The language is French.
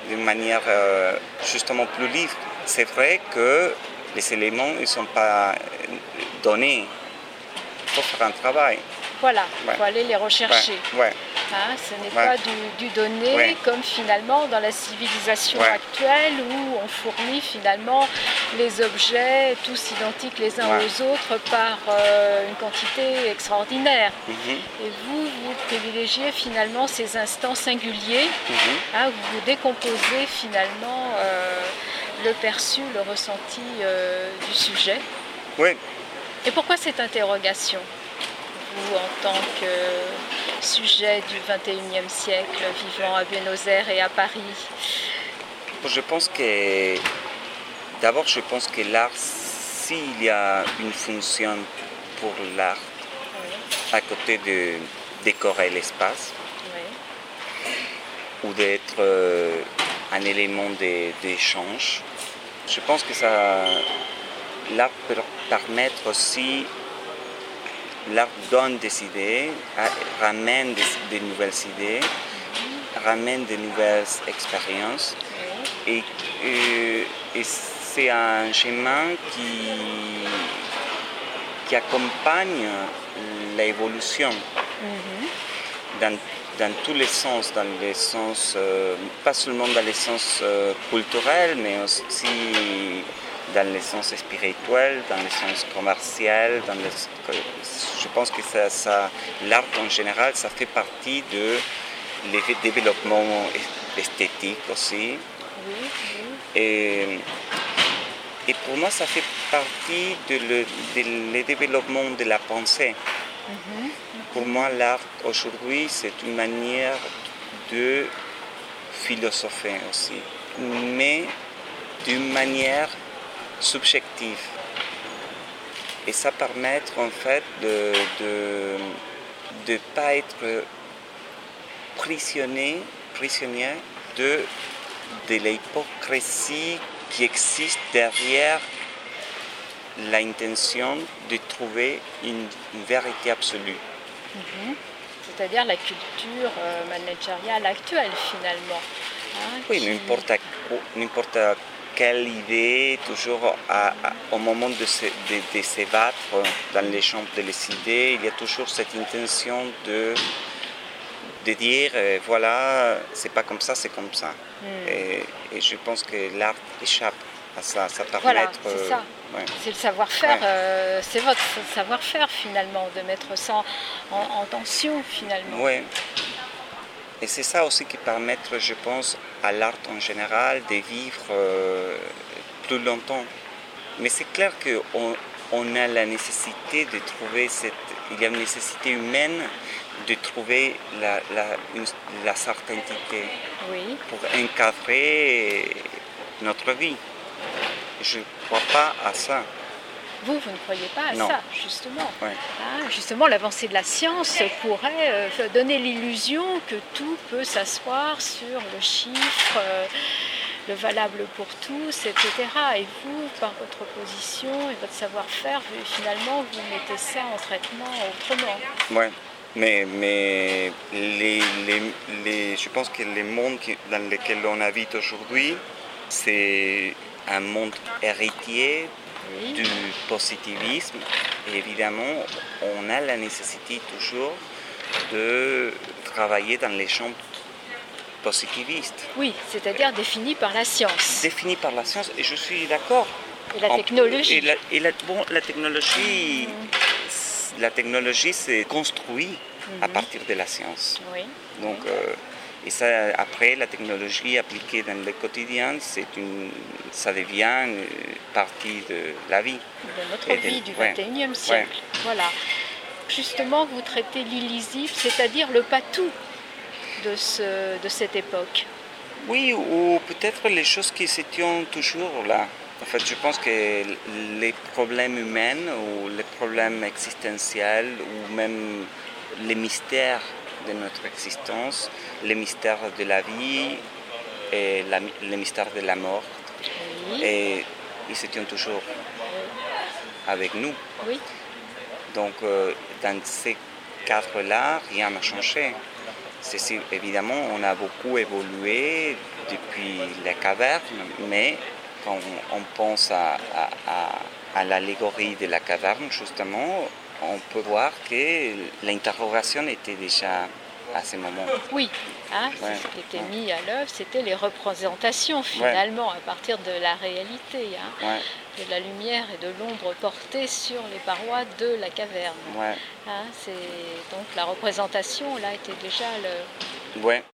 d'une manière justement plus libre. C'est vrai que les éléments ne sont pas donnés. Il faut faire un travail. Voilà, il faut aller les rechercher. Ouais. Hein, ce n'est pas du donné comme finalement dans la civilisation actuelle où on fournit finalement les objets tous identiques les uns aux autres par une quantité extraordinaire. Et vous privilégiez finalement ces instants singuliers, hein, où vous décomposez finalement le perçu, le ressenti du sujet. Oui. Et pourquoi cette interrogation, vous en tant que sujet du XXIe siècle, vivant à Buenos Aires et à Paris? Je pense que l'art, s'il y a une fonction pour l'art, à côté de décorer l'espace, ou d'être un élément d'échange, je pense que l'art peut permettre aussi. L'art donne des idées, ramène des nouvelles idées, ramène de nouvelles expériences. Et c'est un chemin qui accompagne l'évolution dans tous les sens, pas seulement dans les sens culturels, mais aussi dans le sens spirituel, dans le sens commercial. Je pense que l'art en général, ça fait partie de développement esthétique aussi. Et pour moi, ça fait partie du développement de la pensée. Pour moi, l'art aujourd'hui, c'est une manière de philosopher aussi, mais d'une manière subjective. Et ça permet en fait de ne pas être prisonnier de l'hypocrisie qui existe derrière l'intention de trouver une vérité absolue. C'est-à-dire la culture managériale actuelle finalement. Hein, oui, n'importe quelle idée, toujours au moment de s'ébattre dans les champs des idées, il y a toujours cette intention de dire voilà, c'est pas comme ça, c'est comme ça. Et je pense que l'art échappe à ça. Ça permet voilà, c'est ça. C'est le savoir-faire, c'est votre savoir-faire finalement, de mettre ça en tension finalement. Oui. Et c'est ça aussi qui permet, je pense, à l'art en général de vivre plus longtemps. Mais c'est clair qu'on a la nécessité de trouver il y a une nécessité humaine de trouver la certainté pour encadrer notre vie. Je ne crois pas à ça. Vous ne croyez pas à ça, justement. Ouais. Justement, l'avancée de la science pourrait donner l'illusion que tout peut s'asseoir sur le chiffre, le valable pour tous, etc. Et vous, par votre position et votre savoir-faire, finalement, vous mettez ça en traitement autrement. Oui, mais je pense que le monde dans lequel on habite aujourd'hui, c'est un monde héritier du positivisme. Et évidemment, on a la nécessité toujours de travailler dans les champs positivistes. Oui, c'est-à-dire défini par la science. Défini par la science, et je suis d'accord. Et la technologie. La technologie c'est construit à partir de la science. Oui. Donc, et ça, après, la technologie appliquée dans le quotidien, ça devient une partie de la vie. De notre vie du XXIe siècle. Ouais. Voilà. Justement, vous traitez l'illisible, c'est-à-dire le patou de cette époque. Oui, ou peut-être les choses qui se tiennent toujours là. En fait, je pense que les problèmes humains ou les problèmes existentiels ou même les mystères de notre existence, les mystères de la vie et les mystères de la mort, et ils se tiennent toujours avec nous. Oui. Donc, dans ces cadres-là, rien n'a changé. Évidemment, on a beaucoup évolué depuis les cavernes, mais quand on pense à l'allégorie de la caverne, justement, on peut voir que l'interrogation était déjà à ce moment. Oui, hein, ouais, ce qui était mis à l'œuvre, c'était les représentations finalement, à partir de la réalité, hein, de la lumière et de l'ombre portée sur les parois de la caverne. Hein, donc la représentation là était déjà le...